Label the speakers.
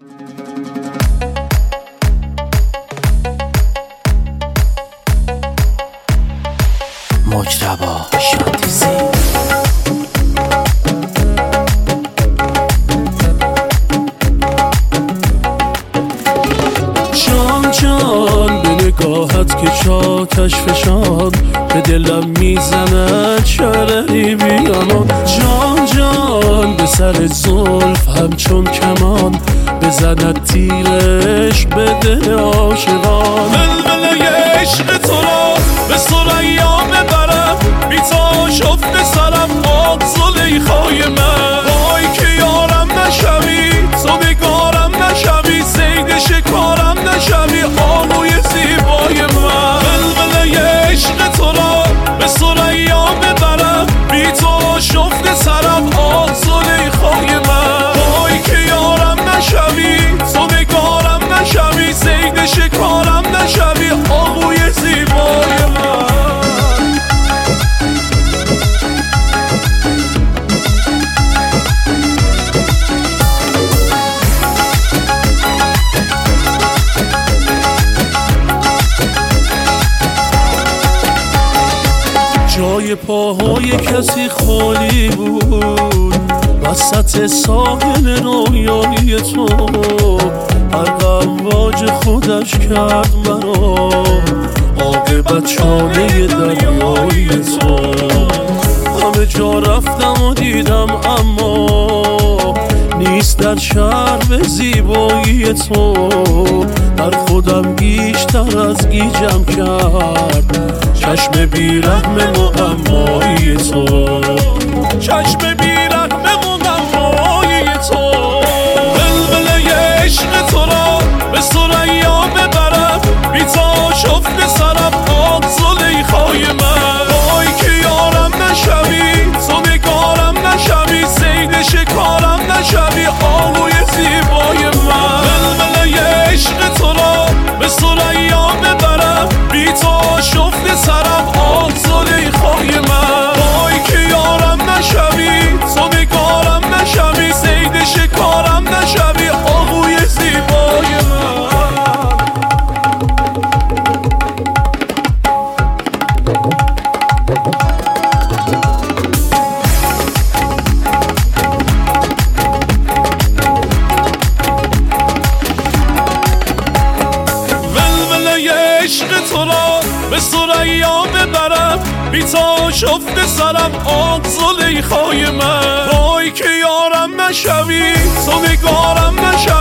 Speaker 1: مجتبی شانتیزی جان جان به نگاهت که چاتش فشان به دلم میزند شرری بیامان جان جان به سر زلف همچون کمان بزند تیرش به دل عاشقان
Speaker 2: ولوله عشق تو را به ثریا ببرم بی تا شفت سرم آق زلیخای من وای که یارم نشوی تو نگارم نشوی صید شکارم نشوی آهوی زیبای من ولوله عشق تو را به ثریا ببرم بی تو شفت سرم آق زلیخای من وای که یارم نشوی تو نگارم نشوی صید شکارم نشوی آهوی زیبای من
Speaker 1: جای پاهای کسی خالی بود وسط ساحل رویایی تو هر امواج خودش کرد مرا عاقبت چاله دریایی تو همه جا رفتم و دیدم اما نیست در شهر به زیبایی تو در خودم بیشتر از گیجم کرد چشم بیرحم معمایی تو
Speaker 2: چشم بیرحم معمایی تو ولوله عشق تو را به ثریا ببرم بی تا شفت سرم آق زلیخای من وای که یارم نشوی تو نگارم نشوی صید شکارم نشوی آهوی زیبای من ولوله عشق تو را به ثریا ببرم بی تا شفت سرم آق زلیخای من وای که یارم نشوی تو نگارم نشوی صید شکارم نشوی آهوی زیبای من عشق تو را به ثریا ببرم بی تا شفت سرم آق زلیخای من وای که یارم نشوی تو نگارم نشوی